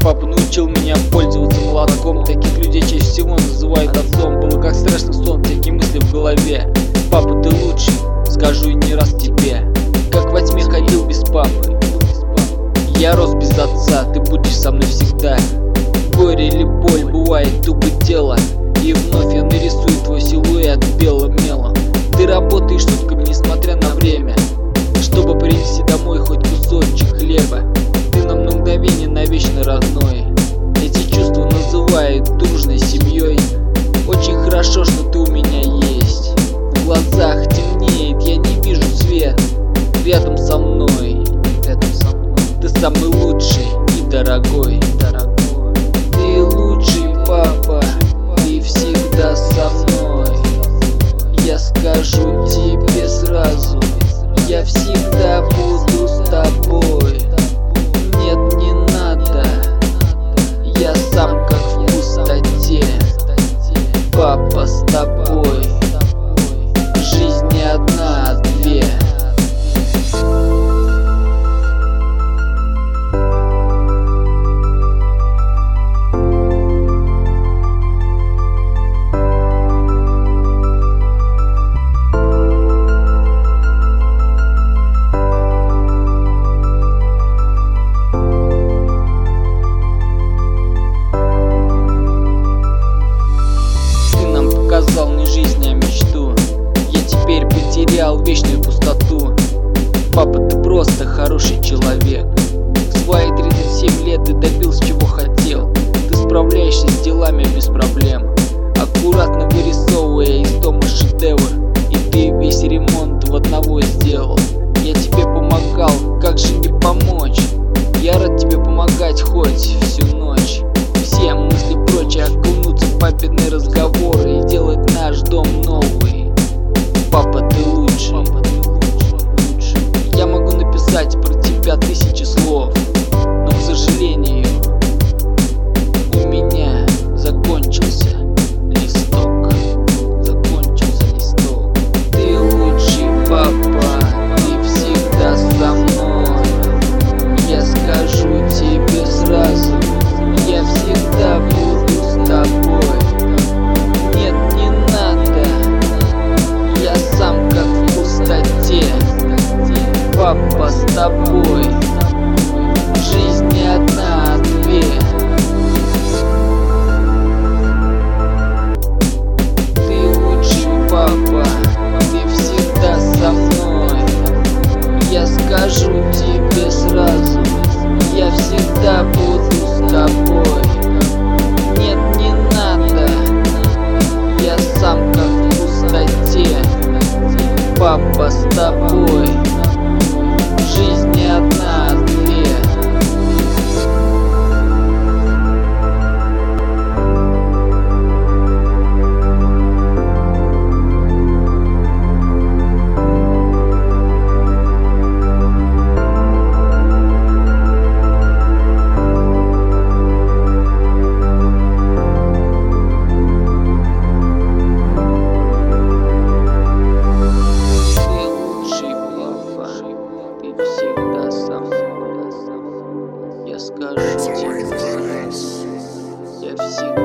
Папа научил меня пользоваться молотком. Таких людей чаще всего называют отцом. Было как страшный сон, всякие мысли в голове. Папа, ты лучший, скажу и не раз тебе. Как во тьме ходил без папы, я рос без отца, ты будешь со мной всегда. Горе или боль, бывает тупо дело, и вновь я нарисую твой силуэт белым мелом. Ты работаешь сутками, несмотря на время, чтобы принести домой хоть кусочек хлеба. Ты на мгновение навечно родной. Эти чувства называют дружной семьей. Очень хорошо, что ты у меня есть. В глазах темнеет, я не вижу свет. Рядом со мной, ты самый лучший и дорогой. Ты лучший, папа, ты всегда со мной. Я скажу тебе сразу, я всегда буду с тобой. Нет, не надо, я сам как в пустоте. Папа с тобой, жизнь не одна, а две. Не жизнь, а мечту. Я теперь потерял вечную пустоту. Папа, ты просто хороший человек. В свои 37 лет ты добился чего хотел. Ты справляешься с делами без проблем, аккуратно вырисовывая из дома шедевр. И ты весь ремонт в одного сделал. Я тебе помогал, как же не помочь? Я рад тебе помогать хоть всю ночь. Все мысли прочь, окунуться в папины разговоры и делать наш дом новый. Папа, ты лучший. Я могу написать про тебя 1000 слов, но, к сожалению, у меня закончился листок. Ты лучший, папа, ты всегда со мной. Я скажу тебе сразу, я всегда буду с тобой. Нет, не надо, я сам как в пустоте. Папа с тобой, жизнь не одна, а две. Ты лучший, папа, ты всегда со мной. Я скажу тебе сразу, я всегда буду с тобой. Нет, не надо, я сам как в пустоте. Папа с тобой, жизнь не одна, а две. Всегда со мной. Я скажу тебе, я всегда